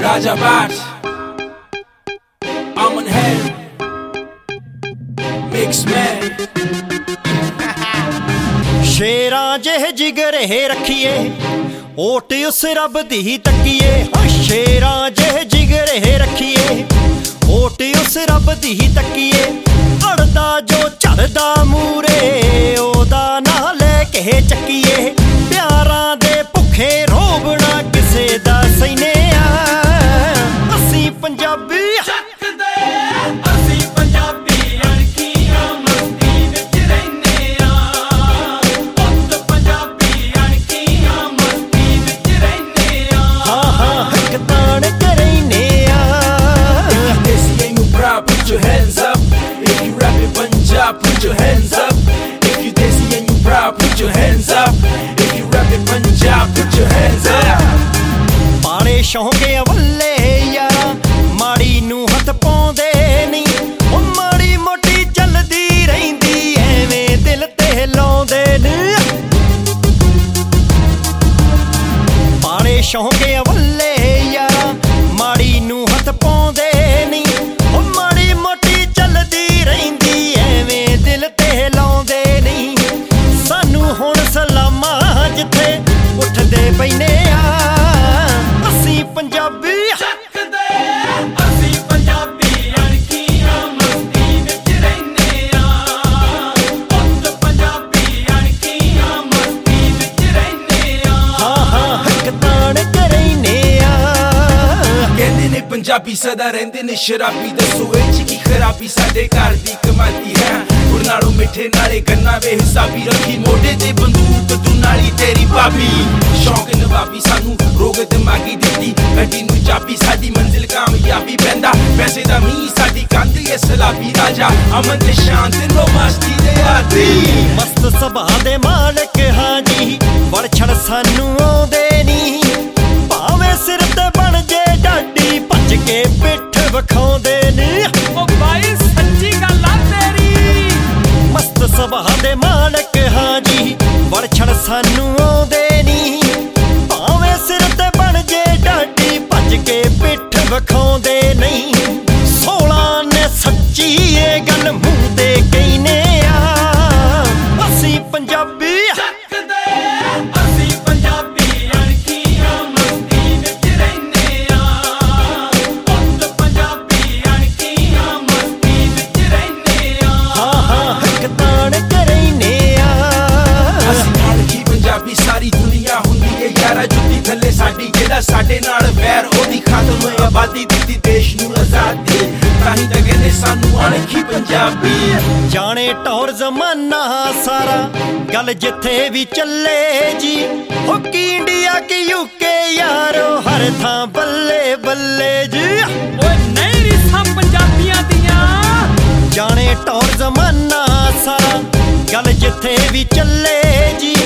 Raja Bhatt, Aman Hair, Mix Man। शेरां जेह जिगरे रखिए ओट उस रब दी तकिए। शेरां जेह जिगरे रखिए ओट उस रब दी तकिए। अड़दा जो झड़दा मूरे ओदा ना लेके चक्कीए। प्यारां दे भुखे रोबना किसे दा सैने असीं Punjabi Put your hands up. If you rap in Punjab, put your hands up. If you desi and you proud, put your hands up. If you rap in Punjab, put your hands up. पाले शौके वल्ले यारा माड़ी नू हथ पाउंदे नहीं। ओ माड़ी मोटी चलदी रहिंदी एवें दिल ते लाउंदे नी। पाले शौके वल्ले यारा माड़ी नू हथ पाउंदे नहीं। जिथे उठदे पैने असीं पंजाबी पंजाबी सदा रहिंदे ने शराबी। दसो इच की खराबी साडे घर दी कमाई है। गुड़ नालों मिठे नाले गन्ना वे हिसाबी रखी मोढे ते बंदूक तू नाली तेरी भाभी। शौक नवाबी सानू रोग दिमागी दित्ती गड्डी नू चाबी साडी मंजिल कामयाबी पैंदा पैसे दा मींह साडी कंध ए सलाबी। राजा अमन ते शांत नो मस्ती दे आदी मस्त सभा दे मालिक हां जी वड़ छड़ सानू आउंदे नी। भावें सिर ते बन जे डाडी भज के पिठ विखाउंदे नी। ओ भाई सच्ची गल आ तेरी। मस्त सभा दे मालिक हां जी वड़ छड़ सानू आउंदे नी। भावें सिर ते बन जे डाडी भज के पिठ विखाउंदे नहीं। 16 ने सच्ची ए गल मूंह ते कहने असीं पंजाबी सारी दुनिया हुंदी है यारा जुत्ती थल्ले साडी। जेड़ा साडे नाल वैर ओदी खातम आबादी दित्ती देश नू आजादी। ताही तां कहंदे सानू अणखी पंजाबी। जाने टौर जमाना सारा गल जिथे भी चले जी। हो की इंडिया की यूके यारो हर थां बल्ले बल्ले जी। ओए नहीं रिसां पंजाबियां दियां। जाने टौर जमाना सारा गल जिथे भी चले जी।